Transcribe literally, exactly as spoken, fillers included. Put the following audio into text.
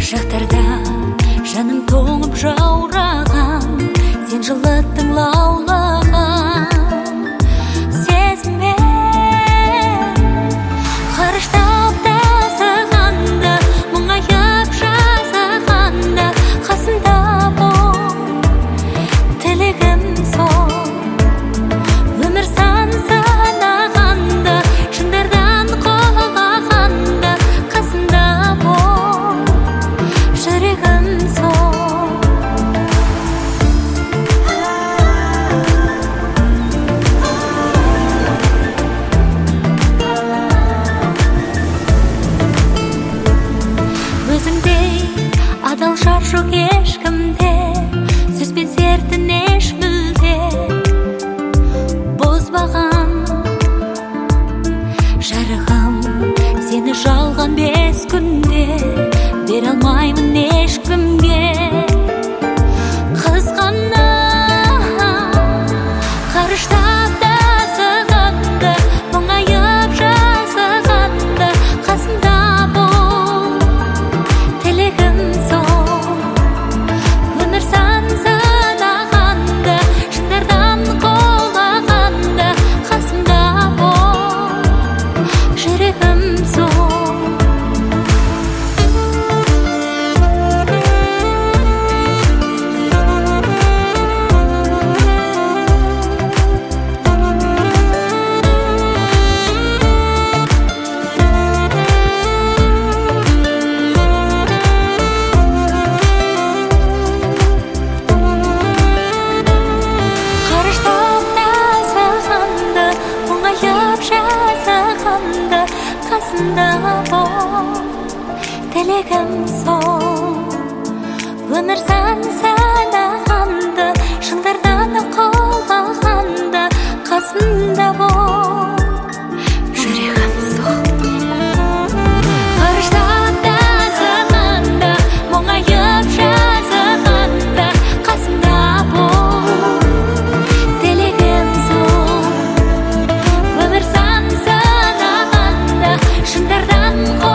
жақтарда жаным тоңып жаураған, сен жылыттың лаулаған сезіммен. Қарыштап тасығанда, мұңайып жазағанда, қасымда бол, тілегім сол. Өмір сан санағанда, шыңдардан құлағанда, қасымда бол, жүрегім сол. Өзіңдей адал жар жоқ ешкімде, сөзбен сертін еш мүлде бұзбаған жарығым. Сені жалған бес күнде бере алмаймын ешкімге. Қызғана қарыштап тасығанда, мұңайып жазығанда, қасымда бол, тілегім сол. Өмір сан санағанда, шыңдардан құлағанда, қасымда бол, жүрегім сол. Қарыштап тасығанда, мұңайып жазағанда, қасымда бол, тілегім сол. Өмір сан санағанда, шыңдардан құлағанда, қасымда бол, жүрегім сол. Қарыштап тасығанда, мұңайып жазағанда, қасымда бол, тілегім сол. Өмір сан санағанда, шыңдардан